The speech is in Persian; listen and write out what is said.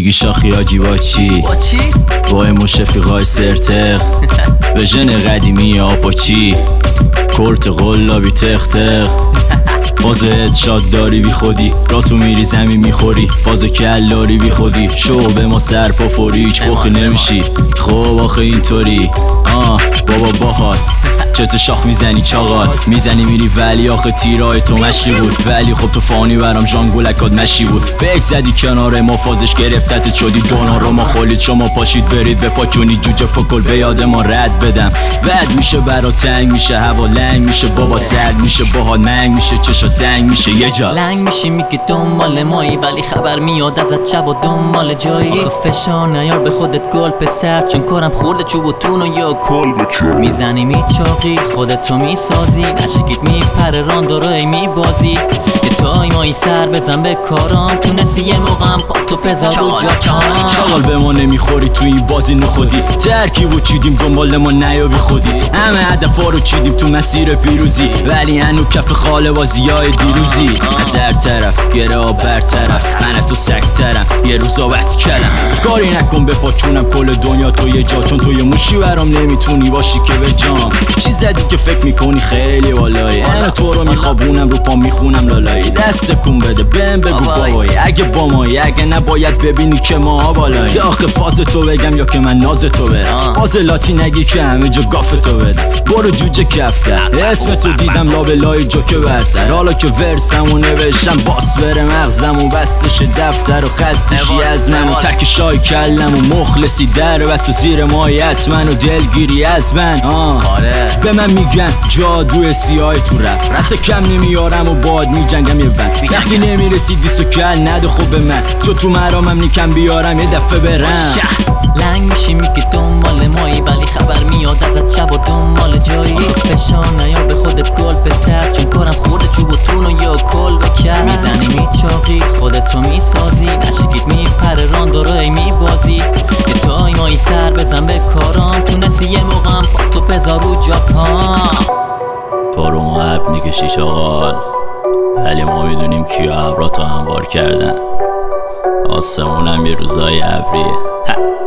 میگی شاخی آجی با چی؟ با مش رفیقای سرتق وژن قدیمی آپاچی کرت قلابی تق تق فاز هدشات داری بی خودی را تو میری زمین میخوری فاز کلاری بی خودی شو به ما سرپا فوری هیچ بخی نمیشی خب آخه اینطوری بابا باحال چت شاخ میزنی چاقال میزنی میری ولی آخه تیرای تو مشی بود ولی خب تو فانی برام ژانگولکات مشی بود بک زدی کنار ما فازش گرفتت شدی دونا رو ما خولید شما پاشید برید به پاچونی جوجه فکل به یاد ما رد بدم بد میشه برا تنگ میشه هوا لنگ میشه بابا سرد میشه باحال منگ میشه چشا تنگ میشه یه جا لنگ میشی میگه دنبال مایی ولی خبر میاد ازت شب و دنبال جایی آخه فشار نیار به خودت گل پسر چون کارم خورده چوب و تون و یا کل میزنی میچاقی خودتو میسازی نشکیت میپره رانداروی میبازی که تای مایی سر بزن به کاران تونستی یه موقعم پا تو پزار رو جاکان شغال به ما نمیخوری تو این بازی نخودی ترکیب و چیدیم دنبال ما نیابی خودی همه هدفا رو چیدیم تو مسیر پیروزی ولی هنو کف خاله بازی های دیروزی از هر طرف گره ها برطرف من تو سکترم یه روزا وقت کردم کاری نکن به پاچونم کل دنیا تو یه جا چون تو یه موشی برام نمیتونی باشی که به جام چی زدی که فکر میکنی خیلی والایی انا تو رو میخوابونم رو پا میخونم لالایی دست کن بده بهم بگو بابایی اگه با مایی اگه نباید ببینی که ما بالایی داخل فاز تو بگم یا که من ناز تو برم فاز لاتی نگی که همه جا گاف تو بدم برو جوجه کفتر اسم تو دیدم لابلای جوکه برتر حالا که ورسمو نوشتم باس بره مغزمو بستش دفتر و خستشی از من و ترک شای کلم و مخلصی در بست و زیر مایت من و دلگیری از من به من میگن جادو سیاه تو رپ رس کم نمیارم و باد میجنگم یه بند وقتی نمیرسی دیس و کل نده خوب به من تو مرامم نیکم بیارم یه دفعه برم لنگ میشی میگه دنبال مایی ولی خبر میاد ازت شب و دنبال جایی فشار نیار به خودت گل پسر چون کارم خورده چوب و تون و یا کل بکر میزنی میچاقی خودتو میسازی نشکیت میپره رانداروی میبازی که تای مایی سر بزن به کاران تونستی یه موقعم پا تو پزار رو جاکان پارو محب میکشی شغال ولی ما میدونیم کیا ابراتو هموار کردن آسمونم یه روزای ابریه